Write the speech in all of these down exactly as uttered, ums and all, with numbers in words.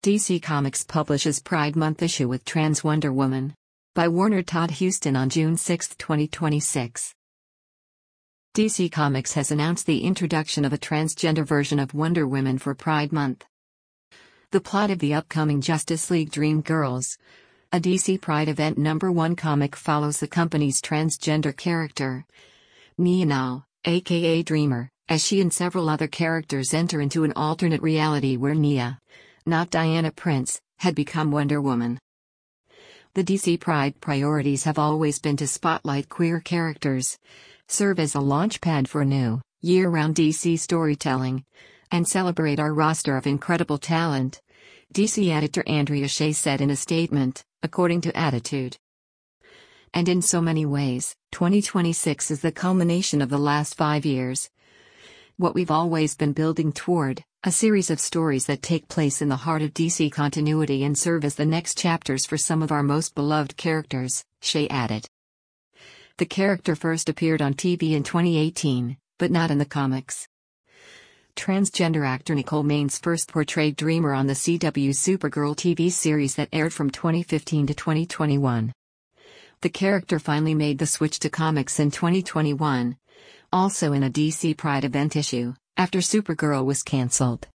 D C Comics publishes Pride Month issue with Trans Wonder Woman. By Warner Todd Huston on June sixth, twenty twenty-six. D C Comics has announced the introduction of a transgender version of Wonder Woman for Pride Month. The plot of the upcoming Justice League Dream Girls, a D C Pride event number one comic, follows the company's transgender character, Nia Now, aka Dreamer, as she and several other characters enter into an alternate reality where Nia, not Diana Prince, had become Wonder Woman. The D C Pride priorities have always been to spotlight queer characters, serve as a launchpad for new, year-round D C storytelling, and celebrate our roster of incredible talent, D C editor Andrea Shea said in a statement, according to Attitude. And in so many ways, twenty twenty-six is the culmination of the last five years. What we've always been building toward, a series of stories that take place in the heart of D C continuity and serve as the next chapters for some of our most beloved characters, Shea added. The character first appeared on T V in twenty eighteen, but not in the comics. Transgender actor Nicole Maines first portrayed Dreamer on the C W Supergirl T V series that aired from twenty fifteen to twenty twenty-one. The character finally made the switch to comics in twenty twenty-one, also in a D C Pride event issue, after Supergirl was cancelled.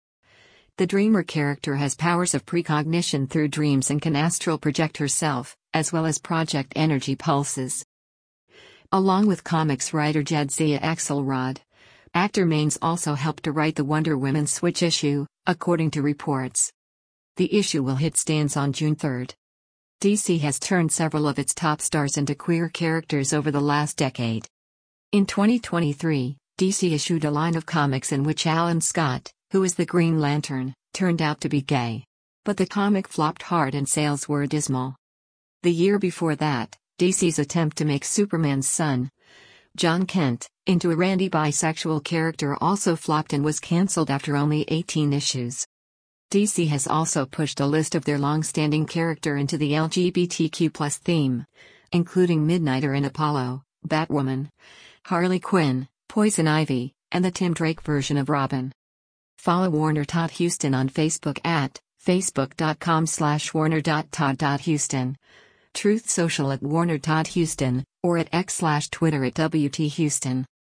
The Dreamer character has powers of precognition through dreams and can astral project herself, as well as project energy pulses. Along with comics writer Jadzia Axelrod, actor Maines also helped to write the Wonder Woman Switch issue, according to reports. The issue will hit stands on June third. D C has turned several of its top stars into queer characters over the last decade. In twenty twenty-three, D C issued a line of comics in which Alan Scott, who is the Green Lantern, turned out to be gay. But the comic flopped hard and sales were dismal. The year before that, D C's attempt to make Superman's son, John Kent, into a randy bisexual character also flopped and was cancelled after only eighteen issues. D C has also pushed a list of their long-standing character into the L G B T Q plus theme, including Midnighter and Apollo, Batwoman, Harley Quinn, Poison Ivy, and the Tim Drake version of Robin. Follow Warner Todd Huston on Facebook at facebook.com slash warner.todd.huston, Truth Social at Warner Todd Huston, or at X slash Twitter at W T Huston.